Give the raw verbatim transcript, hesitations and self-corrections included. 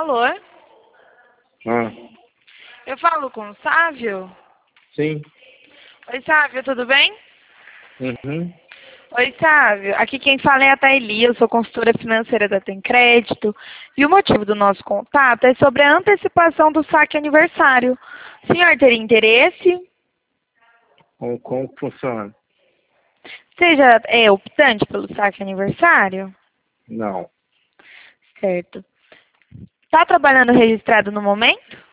Alô? Ah, Eu falo com o Sávio? sim. Oi, Sávio, tudo bem? Uhum. Oi, Sávio. Aqui quem fala é a Thaili, eu sou consultora financeira da Tem Crédito. E o motivo do nosso contato é sobre a antecipação do saque aniversário. O senhor teria interesse? Como, como que funciona? Seja é, optante pelo saque aniversário? Não. Certo. Está trabalhando registrado no momento?